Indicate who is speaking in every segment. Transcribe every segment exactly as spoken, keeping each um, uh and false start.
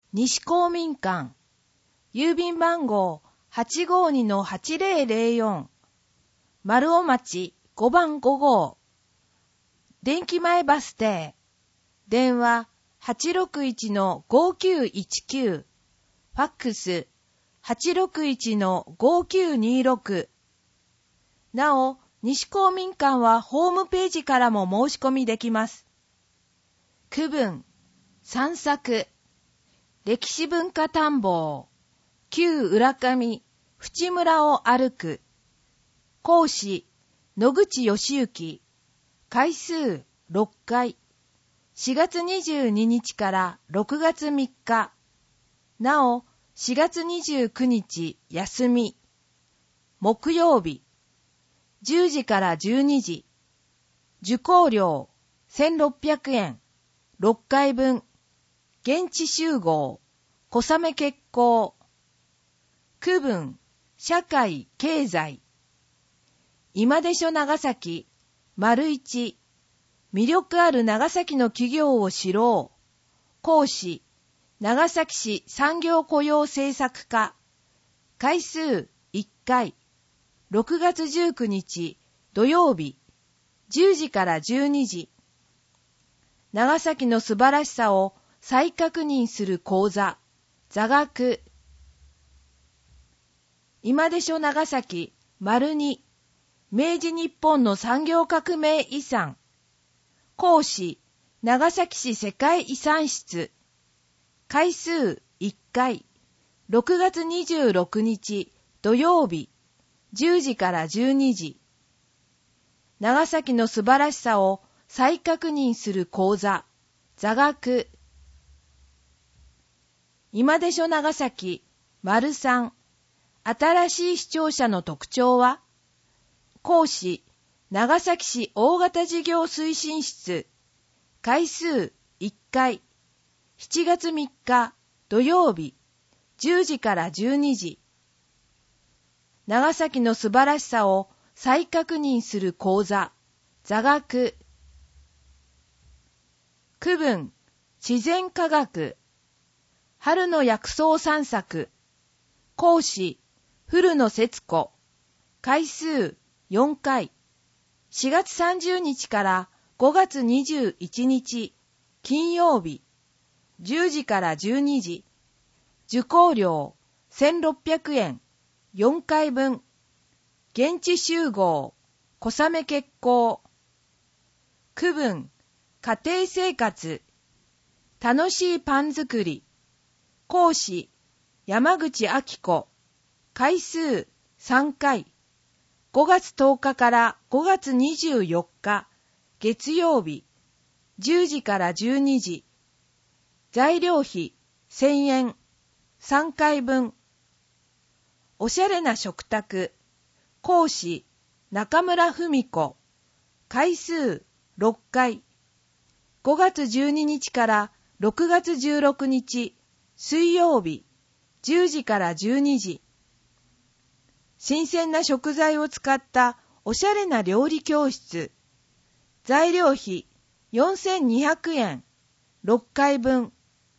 Speaker 1: 西公民館、郵便番号 はちごにのはちぜろぜろよん、丸尾町ごばんごごう、電気前バス停、電話 はちろくいちのごきゅういちきゅう、ファックス はちろくいちのごきゅうにろく。なお、西公民館はホームページからも申し込みできます。区分、散策、歴史文化探訪、旧浦上、淵村を歩く、講師、野口義行、回数ろっかい、しがつにじゅうににちからろくがつみっか、なおしがつにじゅうくにち休み、木曜日、じゅうじからじゅうにじ、受講料せんろっぴゃくえん、ろっかいぶん、現地集合、小雨決行、区分、社会、経済、今でしょ長崎、丸一、魅力ある長崎の企業を知ろう、講師、長崎市産業雇用政策課、回数いっかい、ろくがつじゅうくにち土曜日、じゅうじからじゅうにじ、長崎の素晴らしさを再確認する講座、座学、今でしょ長崎、丸に、明治日本の産業革命遺産、講師、長崎市世界遺産室、回数いっかい、ろくがつにじゅうろくにち土曜日、じゅうじからじゅうにじ、長崎の素晴らしさを再確認する講座、座学、今でしょ長崎、丸さん、新しい視聴者の特徴は、講師、長崎市大型事業推進室、回数いっかい、しちがつみっか土曜日、じゅうじからじゅうにじ、長崎の素晴らしさを再確認する講座、座学、区分、自然科学、春の薬草散策、講師、古野節子、回数よんかい、しがつさんじゅうにちからごがつにじゅういちにち、金曜日、じゅうじからじゅうにじ、受講料せんろっぴゃくえん、よんかいぶん、現地集合、小雨決行、区分、家庭生活、楽しいパン作り、講師、山口明子、回数さんかい、ごがつとおかからごがつにじゅうよっか、月曜日、じゅうじからじゅうにじ、材料費せんえん、さんかいぶん、おしゃれな食卓、講師、中村文子、回数ろっかい、ごがつじゅうににちからろくがつじゅうろくにち、水曜日、じゅうじからじゅうにじ、新鮮な食材を使ったおしゃれな料理教室、材料費よんせんにひゃくえん、ろっかいぶん、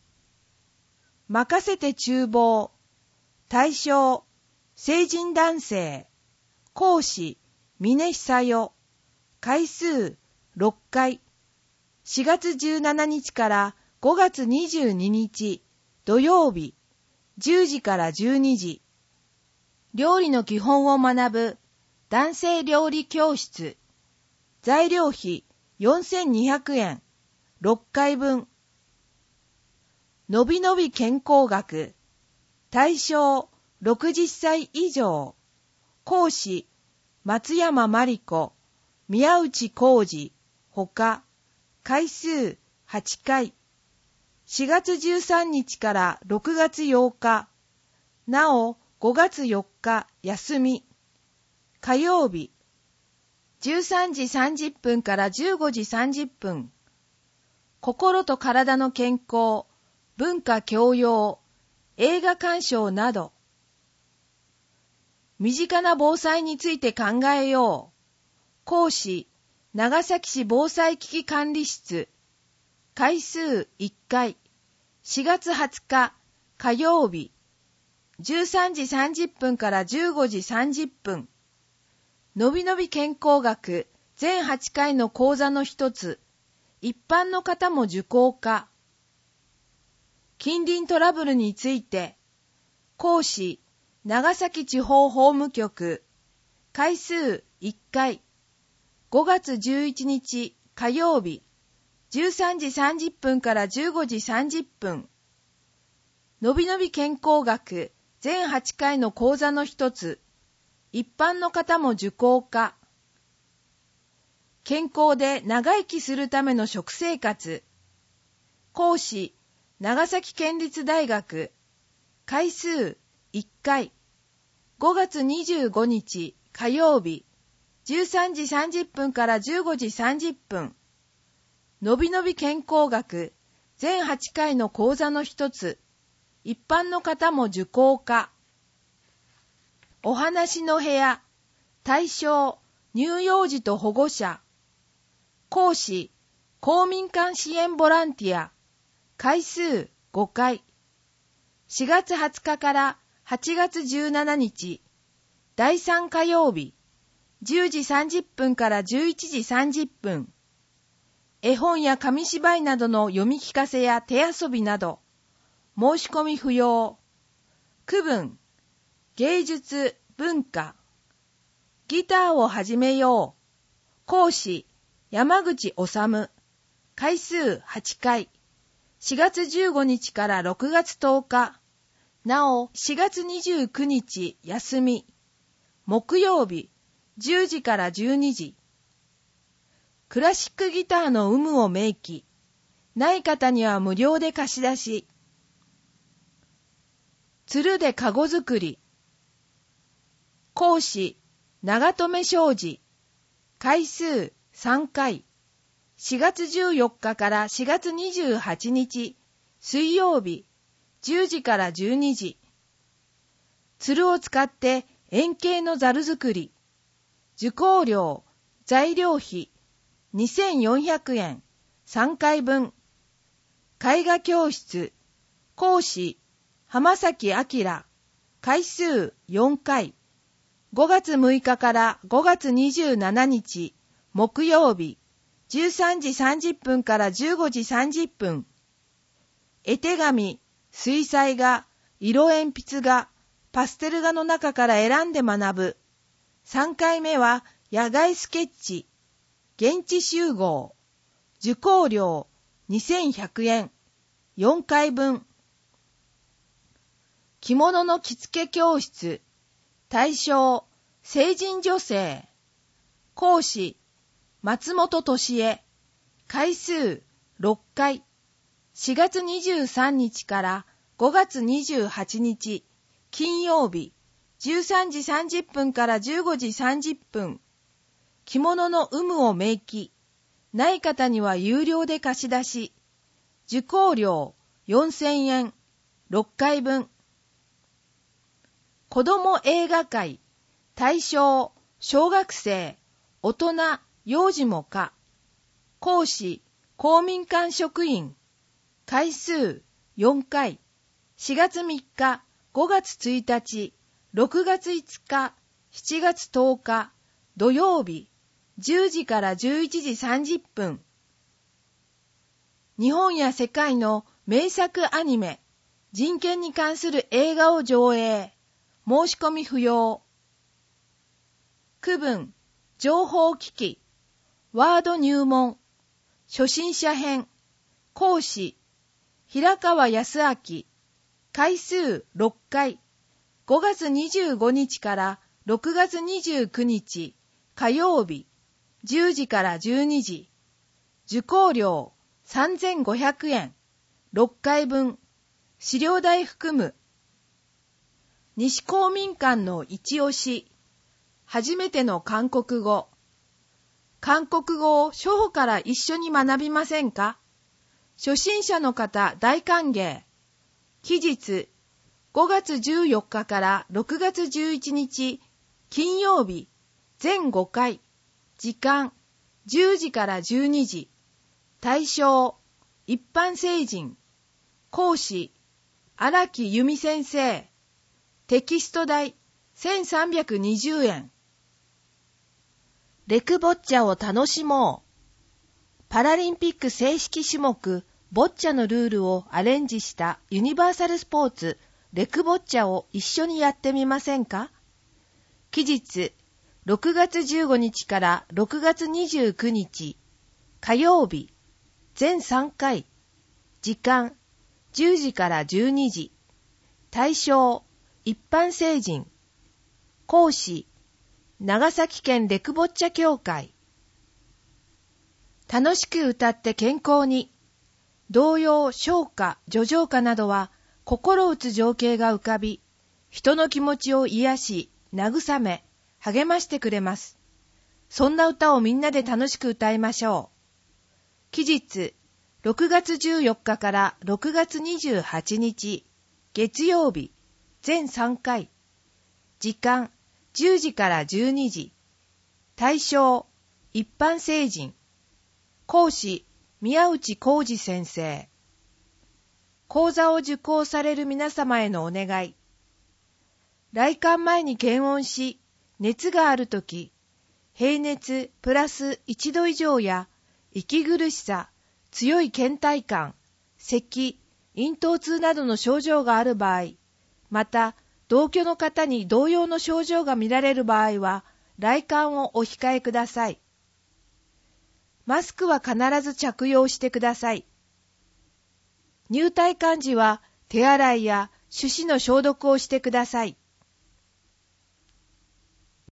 Speaker 1: 任せて厨房、対象、成人男性、講師、峰久代、回数ろっかい、しがつじゅうしちにちからごがつにじゅうににち、土曜日、じゅうじからじゅうにじ、料理の基本を学ぶ男性料理教室、材料費よんせんにひゃくえん、ろっかいぶん、のびのび健康学、対象ろくじゅっさい以上、講師松山真理子、宮内浩二、ほか、回数はちかい、しがつじゅうさんにちからろくがつようか、なおごがつよっか休み、火曜日、じゅうさんじさんじゅっぷんからじゅうごじさんじゅっぷん、心と体の健康、文化教養、映画鑑賞など、身近な防災について考えよう。講師、長崎市防災危機管理室、回数いっかい、しがつはつか火曜日、じゅうさんじさんじゅっぷんからじゅうごじさんじゅっぷん。のびのび健康学全はちかいの講座の一つ、一般の方も受講可。近隣トラブルについて、講師、長崎地方法務局、回数いっかい、ごがつじゅういちにち火曜日、じゅうさんじさんじゅっぷんからじゅうごじさんじゅっぷん。のびのび健康学全はちかいの講座の一つ、一般の方も受講可。健康で長生きするための食生活。講師、長崎県立大学。回数いっかい。ごがつにじゅうごにち火曜日、じゅうさんじさんじゅっぷんからじゅうごじさんじゅっぷん。のびのび健康学全はちかいの講座の一つ、一般の方も受講可。お話の部屋、対象、乳幼児と保護者。講師、公民館支援ボランティア。回数ごかい。しがつはつかからはちがつじゅうしちにち、だいさん火曜日、じゅうじさんじゅっぷんからじゅういちじさんじゅっぷん。絵本や紙芝居などの読み聞かせや手遊びなど、申し込み不要。区分、芸術、文化。ギターを始めよう。講師、山口治。回数はちかい。しがつじゅうごにちからろくがつとおか。なお、しがつにじゅうくにち休み。木曜日、じゅうじからじゅうにじ。クラシックギターの有無を明記。ない方には無料で貸し出し。つるでかご作り。講師、長留昌司。回数さんかい。しがつじゅうよっかからしがつにじゅうはちにち、水曜日、じゅうじからじゅうにじ。つるを使って円形のざる作り。受講料、材料費、にせんよんひゃくえん、さんかいぶん。絵画教室、講師、浜崎明。回数よんかい。ごがつむいかからごがつにじゅうしちにち、木曜日、じゅうさんじさんじゅっぷんからじゅうごじさんじゅっぷん。絵手紙、水彩画、色鉛筆画、パステル画の中から選んで学ぶ。さんかいめは野外スケッチ、現地集合。受講料にせんひゃくえん、よんかいぶん。着物の着付け教室。対象、成人女性。講師、松本俊恵。回数ろっかい。しがつにじゅうさんにちからごがつにじゅうはちにち、金曜日、じゅうさんじさんじゅっぷんからじゅうごじさんじゅっぷん。着物の有無を明記。ない方には有料で貸し出し。受講料よんせんえん、ろっかいぶん。子ども映画会。対象、小学生、大人、幼児も可。講師、公民館職員。回数よんかい。しがつみっか、ごがつついたち、ろくがついつか、しちがつとおか、土曜日、じゅうじからじゅういちじさんじゅっぷん。日本や世界の名作アニメ、人権に関する映画を上映。申し込み不要。区分、情報機器、ワード入門、初心者編。講師、平川康明。回数ろっかい。ごがつにじゅうごにちからろくがつにじゅうくにち、火曜日、じゅうじからじゅうにじ。受講料さんぜんごひゃくえん、ろっかいぶん。資料代含む。西公民館の一押し。初めての韓国語。韓国語を初歩から一緒に学びませんか？初心者の方大歓迎。期日、ごがつじゅうよっかからろくがつじゅういちにち、金曜日、全ごかい。時間、じゅうじからじゅうにじ。対象、一般成人。講師、 荒木由美先生。テキスト代せんさんびゃくにじゅうえん。レクボッチャを楽しもう。パラリンピック正式種目ボッチャのルールをアレンジしたユニバーサルスポーツレクボッチャを一緒にやってみませんか？期日ろくがつじゅうごにちからろくがつにじゅうくにち火曜日全さんかい。時間じゅうじからじゅうにじ。対象一般成人。講師長崎県レクボッチャ協会。楽しく歌って健康に。童謡、唱歌、叙情歌などは心打つ情景が浮かび、人の気持ちを癒し、慰め、励ましてくれます。そんな歌をみんなで楽しく歌いましょう。期日ろくがつじゅうよっかからろくがつにじゅうはちにち月曜日全さんかい。時間じゅうじからじゅうにじ。対象一般成人。講師宮内浩二先生。講座を受講される皆様へのお願い。来館前に検温し、熱があるとき、平熱プラスいちど以上や息苦しさ、強い倦怠感、咳、咽頭痛などの症状がある場合、また同居の方に同様の症状が見られる場合は、来館をお控えください。マスクは必ず着用してください。入退館時は手洗いや手指の消毒をしてください。